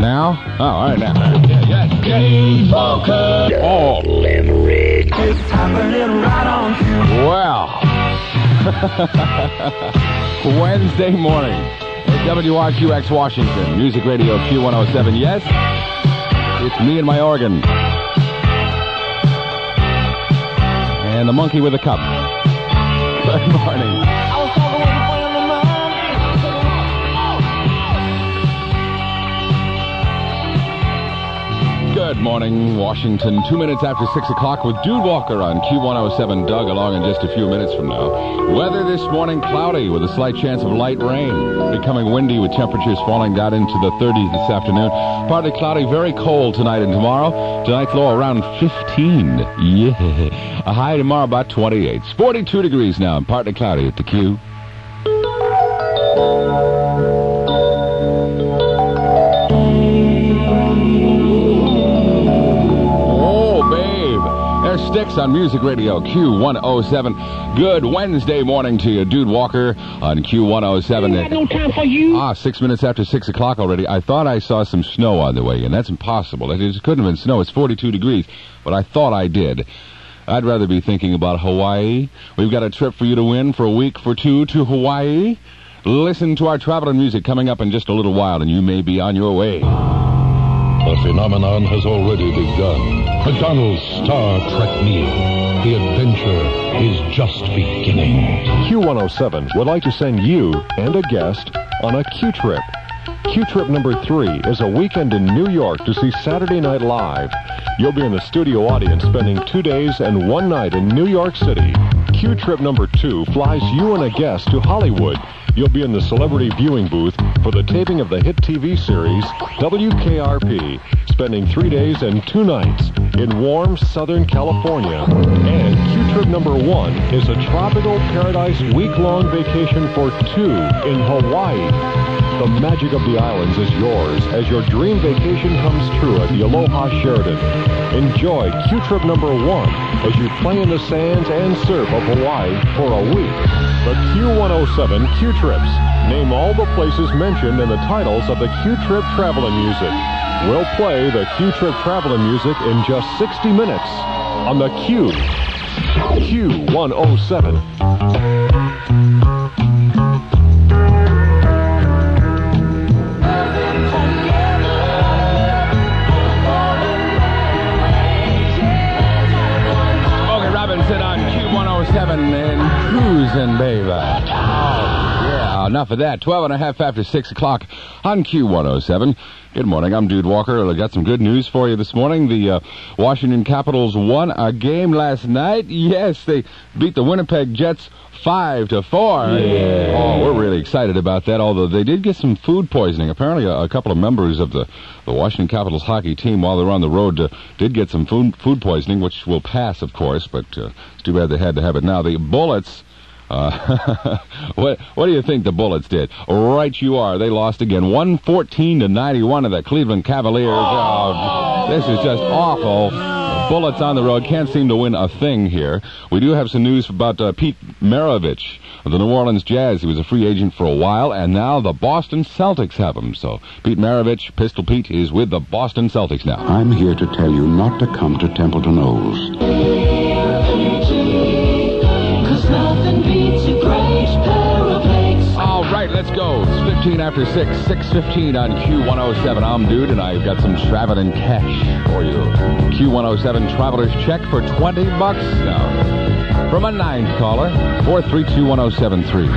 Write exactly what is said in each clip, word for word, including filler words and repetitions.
Now? Oh, all right, now. Yeah, yeah. Dave Walker. Oh. Limerick. It's happening right on cue. Well. Wednesday morning at W R Q X Washington. Music Radio Q one oh seven. Yes, it's me and my organ. And the monkey with a cup. Good morning. Good morning, Washington. Two minutes after six o'clock with Dude Walker on Q one oh seven. Doug along in just a few minutes from now. Weather this morning, cloudy with a slight chance of light rain. Becoming windy with temperatures falling down into the thirties this afternoon. Partly cloudy, very cold tonight and tomorrow. Tonight's low around fifteen. Yeah. A high tomorrow about twenty-eight. It's forty-two degrees now and partly cloudy at the Q. Sticks on Music Radio Q one oh seven. Good Wednesday morning to you, Dude Walker on Q one oh seven. I got no time for you. Ah, six minutes after six o'clock already. I thought I saw some snow on the way in. That's impossible. It just couldn't have been snow. It's forty-two degrees, but I thought I did. I'd rather be thinking about Hawaii. We've got a trip for you to win for a week for two to Hawaii. Listen to our travel and music coming up in just a little while, and you may be on your way. The phenomenon has already begun. McDonald's Star Trek meal. The adventure is just beginning. Q one oh seven would like to send you and a guest on a Q-Trip. Q-Trip number three is a weekend in New York to see Saturday Night Live. You'll be in the studio audience spending two days and one night in New York City. Q-Trip number two flies you and a guest to Hollywood. You'll be in the celebrity viewing booth for the taping of the hit T V series W K R P, spending three days and two nights in warm Southern California. And Q-Trip number one is a tropical paradise week-long vacation for two in Hawaii. The magic of the islands is yours as your dream vacation comes true at the Aloha Sheraton. Enjoy Q-Trip number one as you play in the sands and surf of Hawaii for a week. The Q one oh seven Q-Trips. Name all the places mentioned in the titles of the Q-Trip traveling music. We'll play the Q-Trip traveling music in just sixty minutes on the Q. Q one oh seven. And cruising, baby. Oh, yeah, enough of that. Twelve and a half after six o'clock on Q one oh seven. Good morning, I'm Dude Walker. I got some good news for you this morning. The uh, Washington Capitals won a game last night. Yes, they beat the Winnipeg Jets five to four. Yeah. Oh, we're really excited about that, although they did get some food poisoning. Apparently a, a couple of members of the, the Washington Capitals hockey team, while they were on the road, uh, did get some food, food poisoning, which will pass, of course, but uh, it's too bad they had to have it now. The Bullets... Uh, what what do you think the Bullets did? Right you are. They lost again, one fourteen to ninety-one of the Cleveland Cavaliers. Oh, this is just awful. Bullets on the road can't seem to win a thing here. We do have some news about uh, Pete Maravich of the New Orleans Jazz. He was a free agent for a while, and now the Boston Celtics have him. So Pete Maravich, Pistol Pete, is with the Boston Celtics now. I'm here to tell you not to come to Templeton O's. All right, let's go. It's fifteen after six, six fifteen on Q one oh seven. I'm Dude, and I've got some traveling cash for you. Q one oh seven Traveler's Check for twenty bucks now. From a ninth caller, four three two, one oh seven three.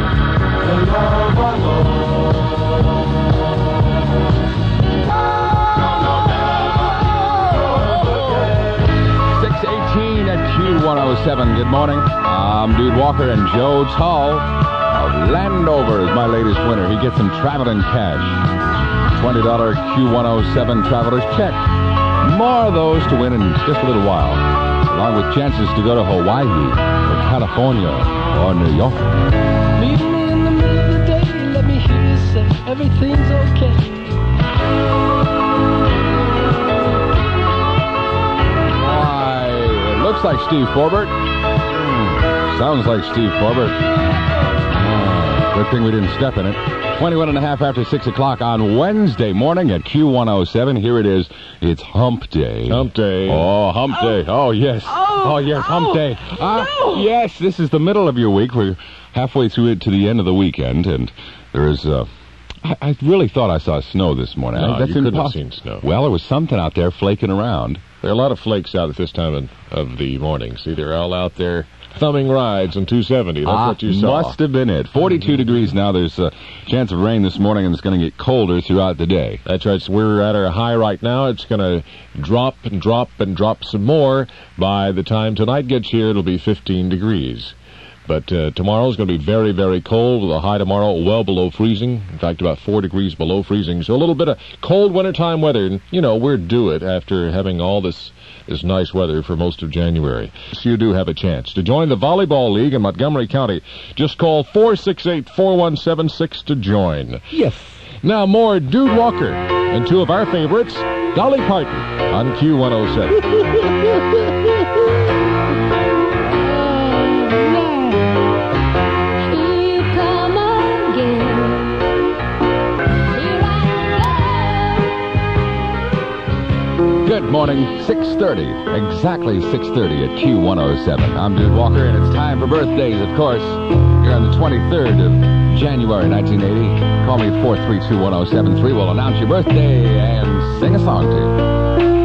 six eighteen at Q one oh seven. Good morning. I'm Dude Walker, and Joe Tall of Landover is my latest winner. He gets some traveling cash. twenty dollars Q one oh seven Traveler's Check. More of those to win in just a little while, along with chances to go to Hawaii or California or New York. Meet me in the middle of the day, let me hear you say everything's okay. Why, it looks like Steve Forbert. Mm, sounds like Steve Forbert. Oh. Good thing we didn't step in it. twenty-one and a half after six o'clock on Wednesday morning at Q one oh seven. Here it is. It's Hump Day. Hump Day. Oh, Hump Day. Oh, yes. Oh, Oh, yes, Hump oh, Day. Uh, no. Yes, this is the middle of your week. We're halfway through it to the end of the weekend, and there is... Uh, I, I really thought I saw snow this morning. No, That's you couldn't have impossible. seen snow. Well, there was something out there flaking around. There are a lot of flakes out at this time of, of the morning. See, they're all out there thumbing rides on two seventy. That's Ah, what you saw. Must have been it. forty-two degrees now. There's a chance of rain this morning, and it's going to get colder throughout the day. That's right. So we're at our high right now. It's going to drop and drop and drop some more. By the time tonight gets here, it'll be fifteen degrees. But uh, tomorrow's going to be very, very cold, with a high tomorrow well below freezing. In fact, about four degrees below freezing. So a little bit of cold wintertime weather. And, you know, we're due it after having all this, this nice weather for most of January. So you do have a chance to join the Volleyball League in Montgomery County. Just call four six eight, four one seven six to join. Yes. Now more Dude Walker and two of our favorites, Dolly Parton on Q one oh seven. Good morning, six thirty. Exactly six thirty at Q one oh seven. I'm Dude Walker, and it's time for birthdays, of course. Here on the twenty-third of January, nineteen eighty. Call me at four three two, one oh seven three. We'll announce your birthday and sing a song to you.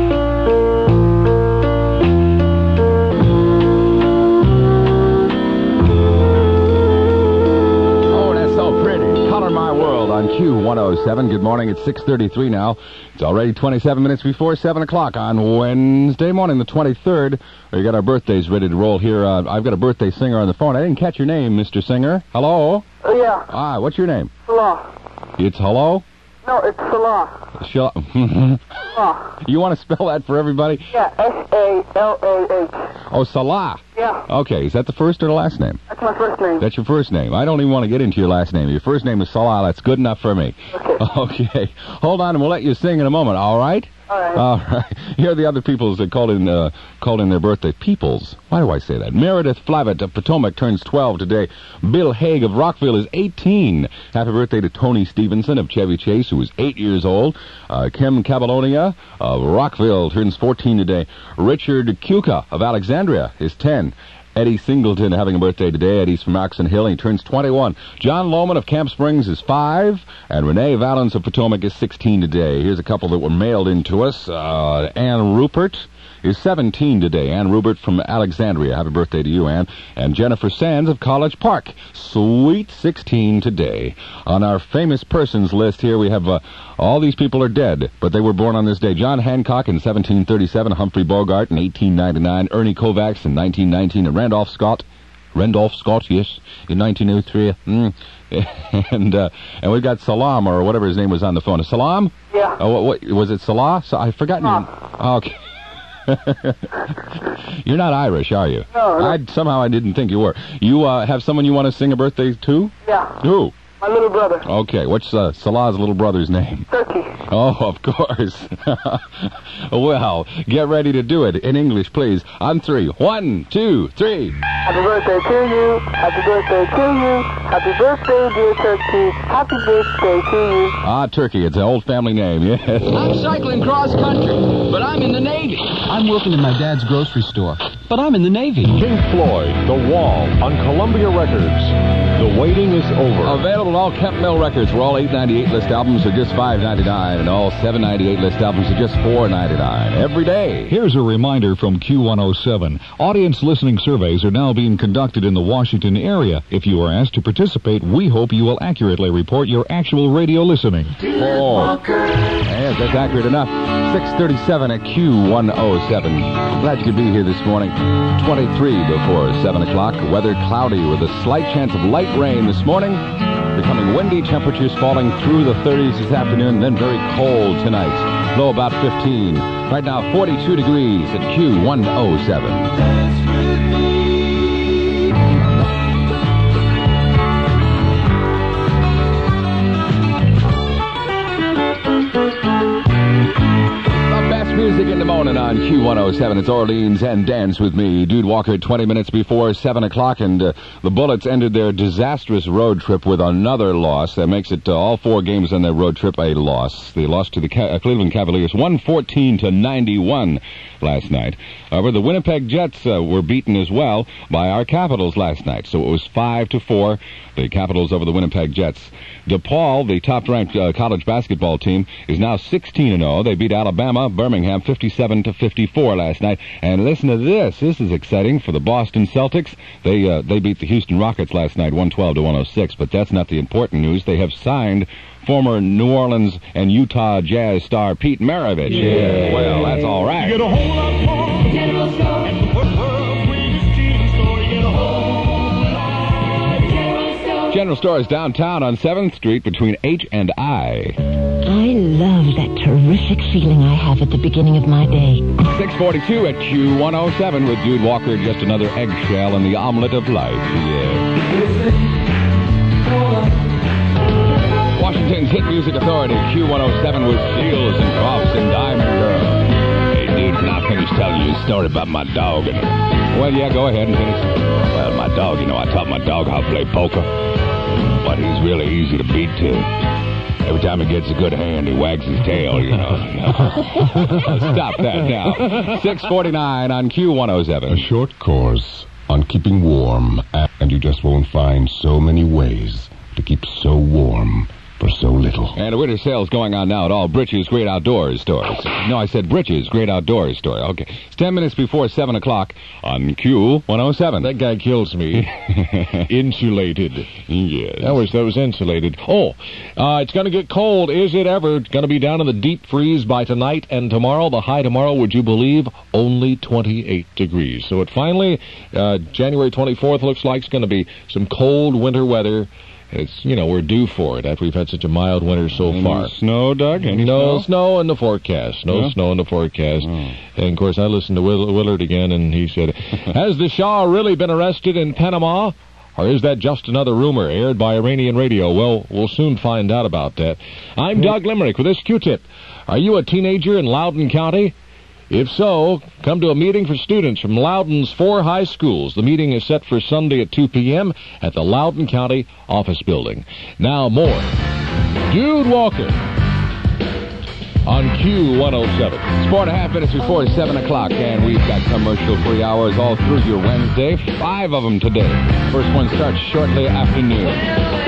On Q one oh seven. Good morning. It's six thirty-three now. It's already twenty-seven minutes before seven o'clock on Wednesday morning, the twenty-third. We got our birthdays ready to roll here. Uh, I've got a birthday singer on the phone. I didn't catch your name, Mister Singer. Hello? Uh, yeah. Ah, what's your name? Salah. It's hello? No, it's Salah. Shall Salah. You want to spell that for everybody? Yeah, S A L A H. Oh, Salah. Yeah. Okay, is that the first or the last name? That's my first name. That's your first name. I don't even want to get into your last name. Your first name is Salah. That's good enough for me. Okay. Okay. Hold on, and we'll let you sing in a moment, all right? All right. All right. Here are the other peoples that called in uh, called in their birthday. Peoples. Why do I say that? Meredith Flavitt of Potomac turns twelve today. Bill Haig of Rockville is eighteen. Happy birthday to Tony Stevenson of Chevy Chase, who is eight years old. Uh, Kim Cabalonia of Rockville turns fourteen today. Richard Kuka of Alexandria is ten. Eddie Singleton having a birthday today. Eddie's from Oxon Hill, and he turns twenty-one. John Lohman of Camp Springs is five, and Renee Valens of Potomac is sixteen today. Here's a couple that were mailed in to us. Uh, Ann Rupert is seventeen today. Ann Rupert from Alexandria. Happy birthday to you, Ann. And Jennifer Sands of College Park. Sweet sixteen today. On our famous persons list here, we have uh, all these people are dead, but they were born on this day. John Hancock in seventeen thirty-seven, Humphrey Bogart in eighteen ninety-nine, Ernie Kovacs in nineteen nineteen, and Randolph Scott, Randolph Scott, yes, in nineteen oh three. Mm. and uh, and we've got Salam, or whatever his name was on the phone. Salam? Yeah. Oh, what, what was it? Salah? So, I've forgotten. Ah. Your, okay. You're not Irish, are you? No, no. I somehow I didn't think you were. You uh, have someone you want to sing a birthday to? Yeah. Who? My little brother. Okay, what's uh, Salah's little brother's name? Turkey. Oh, of course. Well, get ready to do it in English, please. On three. One, two, three. Happy birthday to you. Happy birthday to you. Happy birthday, dear Turkey. Happy birthday to you. Ah, Turkey. It's an old family name, yes. I'm cycling cross country, but I'm in the Navy. I'm working in my dad's grocery store, but I'm in the Navy. Pink Floyd, The Wall, on Columbia Records. The waiting is over. Available on all Kemp Mill records, where all eight ninety-eight list albums are just five ninety-nine, and all seven ninety-eight list albums are just four ninety-nine. Every day. Here's a reminder from Q one oh seven. Audience listening surveys are now being conducted in the Washington area. If you are asked to participate, we hope you will accurately report your actual radio listening. Oh, yes, that's accurate enough. six thirty-seven at Q one oh seven. Glad you could be here this morning. twenty-three before seven o'clock. Weather cloudy with a slight chance of light rain this morning. Becoming windy, temperatures falling through the thirties this afternoon, then very cold tonight. Low about fifteen. Right now, forty-two degrees at Q one oh seven. Music in the morning. Moanin' on Q one oh seven. It's Orleans and Dance with me, Dude Walker, twenty minutes before seven o'clock, and uh, the Bullets ended their disastrous road trip with another loss. That makes it uh, all four games on their road trip a loss. They lost to the Ca- uh, Cleveland Cavaliers one fourteen to ninety-one last night. However, the Winnipeg Jets uh, were beaten as well by our Capitals last night, so it was five to four, the Capitals over the Winnipeg Jets. DePaul, the top-ranked uh, college basketball team, is now sixteen and oh. They beat Alabama, Birmingham, fifty-seven to fifty-four last night. And listen to this. This is exciting for the Boston Celtics. They uh, they beat the Houston Rockets last night, one twelve to one oh six. But that's not the important news. They have signed former New Orleans and Utah Jazz star Pete Maravich. Yeah, well, that's all right. You get a whole lot more. General Store. And the world's greatest cheese store. You get a whole lot. General Store. General Store is downtown on seventh Street between H and I. I love that terrific feeling I have at the beginning of my day. six forty-two at Q one oh seven with Dude Walker, just another eggshell in the omelet of life. Yeah. Washington's hit music authority, Q one oh seven with Seals and Crofts and Diamond Girl. Hey, dude, can I finish telling you a story about my dog? And, well, yeah, go ahead and finish. Well, my dog, you know, I taught my dog how to play poker. But he's really easy to beat, too. Every time he gets a good hand, he wags his tail, you know. Stop that now. six forty-nine on Q one oh seven. A short course on keeping warm, and you just won't find so many ways to keep so warm for so little. And a winter sale's going on now at all Britches Great Outdoors stores. No, I said Britches Great Outdoors store. Okay. It's ten minutes before seven o'clock on Q one oh seven. That guy kills me. Insulated. Yes. I wish that was insulated. Oh, uh, it's going to get cold. Is it ever? It's going to be down in the deep freeze by tonight and tomorrow. The high tomorrow, would you believe, only twenty-eight degrees. So it finally, uh, January twenty-fourth, looks like it's going to be some cold winter weather. It's, you know, we're due for it after we've had such a mild winter so Any far. snow, Doug? Any no snow? snow in the forecast. No Yeah? snow in the forecast. Oh. And, of course, I listened to Will- Willard again, and he said, has the Shah really been arrested in Panama? Or is that just another rumor aired by Iranian radio? Well, we'll soon find out about that. I'm Doug Limerick with this Q-tip. Are you a teenager in Loudoun County? If so, come to a meeting for students from Loudoun's four high schools. The meeting is set for Sunday at two p.m. at the Loudoun County Office Building. Now more. Dude Walker on Q one oh seven. It's four and a half minutes before seven o'clock, and we've got commercial-free hours all through your Wednesday. Five of them today. First one starts shortly after noon.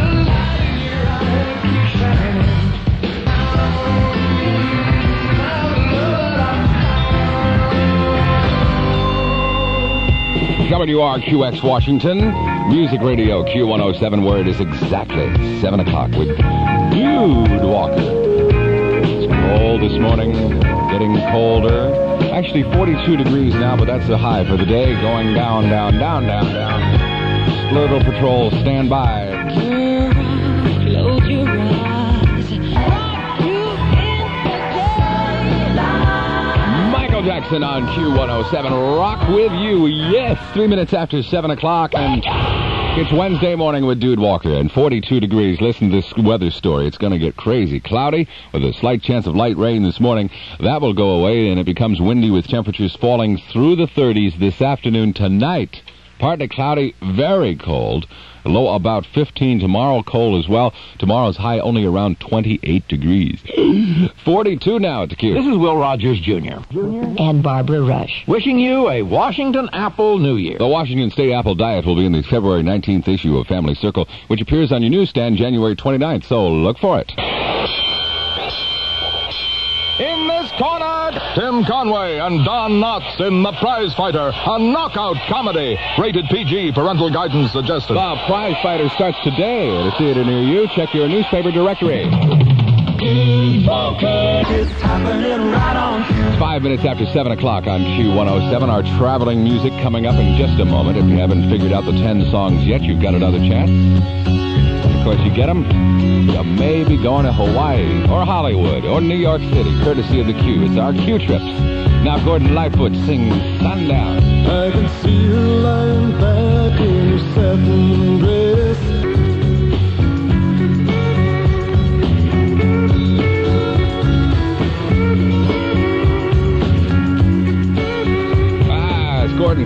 W R Q X Washington, Music Radio Q one oh seven, where it is exactly seven o'clock with Dude Walker. It's cold this morning, getting colder. Actually forty-two degrees now, but that's the high for the day. Going down, down, down, down, down. Splurtle Patrol, stand by. Close your eyes. Michael Jackson on Q one oh seven, Rock With You. Yes, three minutes after seven o'clock, and it's Wednesday morning with Dude Walker, and forty-two degrees. Listen to this weather story. It's going to get crazy. Cloudy with a slight chance of light rain this morning. That will go away, and it becomes windy with temperatures falling through the thirties this afternoon. Tonight, partly cloudy, very cold. Low about fifteen. Tomorrow, cold as well. Tomorrow's high only around twenty-eight degrees. forty-two now at the Q. This is Will Rogers, Junior And Barbara Rush. Wishing you a Washington Apple New Year. The Washington State Apple Diet will be in the February nineteenth issue of Family Circle, which appears on your newsstand January twenty-ninth, so look for it. In this corner, Tim Conway and Don Knotts in The Prize Fighter, a knockout comedy. Rated P G, parental guidance suggested. The Prize Fighter starts today at a theater near you. Check your newspaper directory. It's happening right on Q. It's five minutes after seven o'clock on Q one oh seven. Our traveling music coming up in just a moment. If you haven't figured out the ten songs yet, you've got another chance. Of course, you get them, you may be going to Hawaii or Hollywood or New York City, courtesy of the Q. It's our Q trips. Now Gordon Lightfoot sings Sundown. I can see you lying back in your satin dress.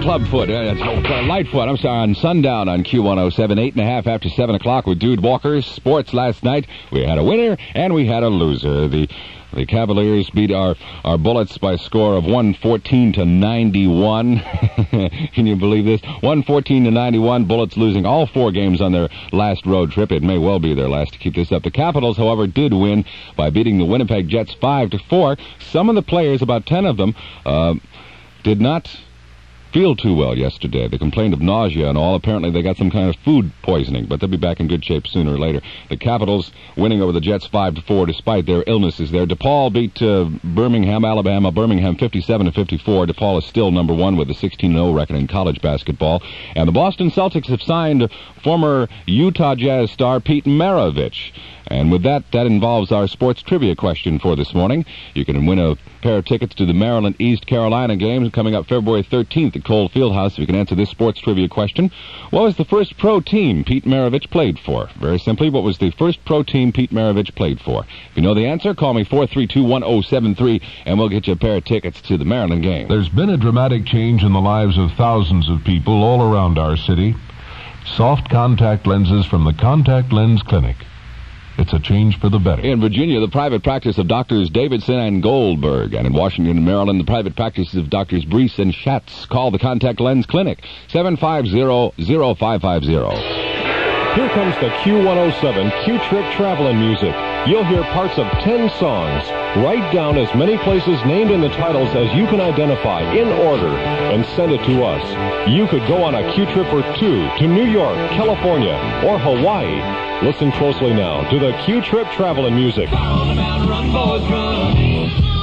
Clubfoot, uh, uh, Lightfoot, I'm sorry, on Sundown on Q one oh seven, eight and a half after seven o'clock with Dude Walker. Sports last night. We had a winner and we had a loser. The The Cavaliers beat our, our Bullets by a score of one fourteen to ninety-one. Can you believe this? one fourteen to ninety-one. Bullets losing all four games on their last road trip. It may well be their last to keep this up. The Capitals, however, did win by beating the Winnipeg Jets five to four. Some of the players, about ten of them, uh, did not feel too well yesterday. They complained of nausea and all. Apparently they got some kind of food poisoning, but they'll be back in good shape sooner or later. The Capitals winning over the Jets five to four despite their illnesses there. DePaul beat uh, Birmingham, Alabama. Birmingham fifty-seven to fifty-four. DePaul is still number one with a sixteen and oh record in college basketball. And the Boston Celtics have signed former Utah Jazz star Pete Maravich. And with that, that involves our sports trivia question for this morning. You can win a pair of tickets to the Maryland-East Carolina game coming up February thirteenth at Cole Fieldhouse. If you can answer this sports trivia question, what was the first pro team Pete Maravich played for? Very simply, what was the first pro team Pete Maravich played for? If you know the answer, call me four three two, one oh seven three, and we'll get you a pair of tickets to the Maryland game. There's been a dramatic change in the lives of thousands of people all around our city. Soft contact lenses from the Contact Lens Clinic. It's a change for the better. In Virginia, the private practice of Doctors Davidson and Goldberg. And in Washington and Maryland, the private practices of Doctors Brees and Schatz. Call the Contact Lens Clinic, seven five zero, zero five five zero. Here comes the Q one oh seven Q-Trip Travelin' Music. You'll hear parts of ten songs. Write down as many places named in the titles as you can identify in order and send it to us. You could go on a Q-Trip or two to New York, California, or Hawaii. Listen closely now to the Q-Trip Travelin' Music. Run, boys, run.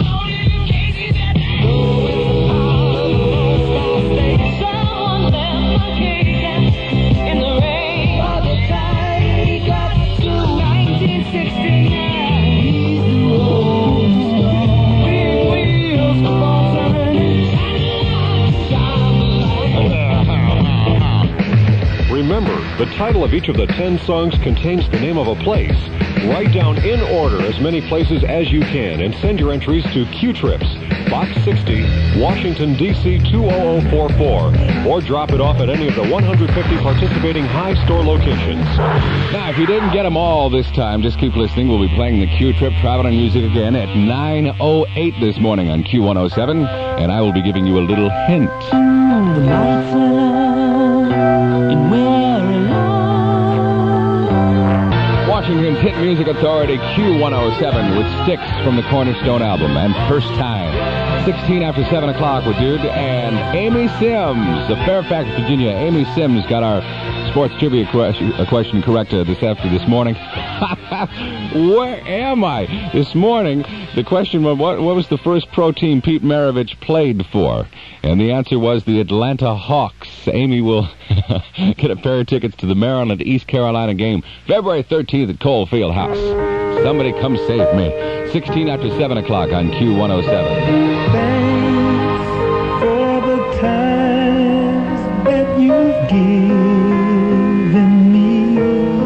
Remember, the title of each of the ten songs contains the name of a place. Write down in order as many places as you can and send your entries to Q-Trips, Box sixty, Washington, D C two oh oh four four, or drop it off at any of the one hundred fifty participating High Store locations. Now, if you didn't get them all this time, just keep listening. We'll be playing the Q-Trip Traveling Music again at nine oh eight this morning on Q one oh seven, and I will be giving you a little hint. The lights are low, and we're alone. Washington's hit music authority, Q one oh seven, with Sticks from the Cornerstone album, and First Time. sixteen after seven o'clock with Dude and Amy Sims of Fairfax, Virginia. Amy Sims got our sports trivia question, uh, question correct uh, this after this morning. Where am I? This morning, the question was, what, what was the first pro team Pete Maravich played for? And the answer was the Atlanta Hawks. Amy will get a pair of tickets to the Maryland-East Carolina game, February thirteenth at Cole Fieldhouse. Somebody come save me. sixteen after seven o'clock on Q one oh seven. Thanks for the times that you've given me.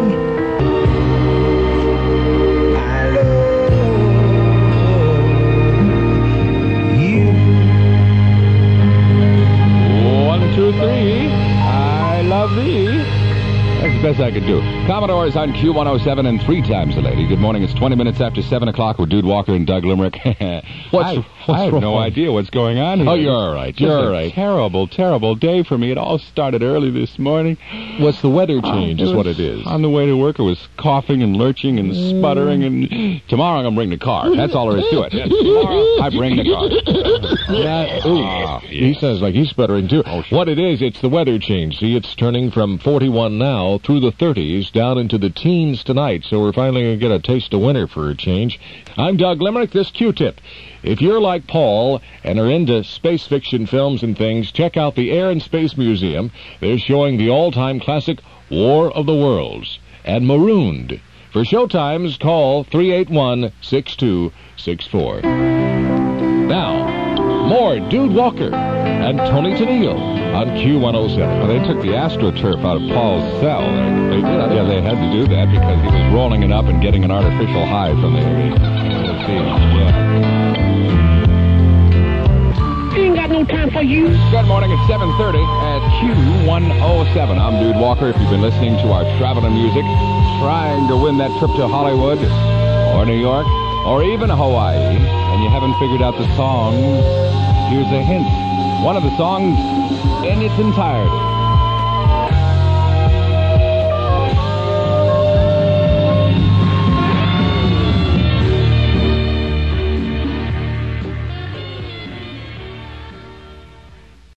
I love you. One, two, three. I love thee. That's the best I could do. Commodore is on Q one oh seven and three times the lady. Good morning. It's twenty minutes after seven o'clock with Dude Walker and Doug Limerick. What's, I, what's I have wrong? no idea what's going on here. Oh, you're all right. You're Just all a right. terrible, terrible day for me. It all started early this morning. What's the weather change Uh, is it what was- it is. On the way to work, it was coughing and lurching and sputtering. And tomorrow I'm going to bring the car. That's all there is to it. Yeah, tomorrow I bring the car. Yeah, ooh, Ah, he sounds like he's sputtering too. Oh, sure. What it is, it's the weather change. See, it's turning from forty-one now through the thirties down into the teens tonight. So we're finally going to get a taste of winter for a change. I'm Doug Limerick. This Q-Tip. If you're like Paul and are into space fiction films and things, check out the Air and Space Museum. They're showing the all-time classic War of the Worlds and Marooned. For showtimes, call three eight one, six two six four. Now, more Dude Walker and Tony Tennille on Q one oh seven. Well, they took the AstroTurf out of Paul's cell. They, they did. Yeah, they had to do that because he was rolling it up and getting an artificial high from the... Let's see. Yeah. You ain't got no time for you. Good morning at seven thirty at Q one oh seven. I'm Dude Walker. If you've been listening to our traveling music, trying to win that trip to Hollywood or New York or even Hawaii, and you haven't figured out the song, here's a hint. One of the songs in its entirety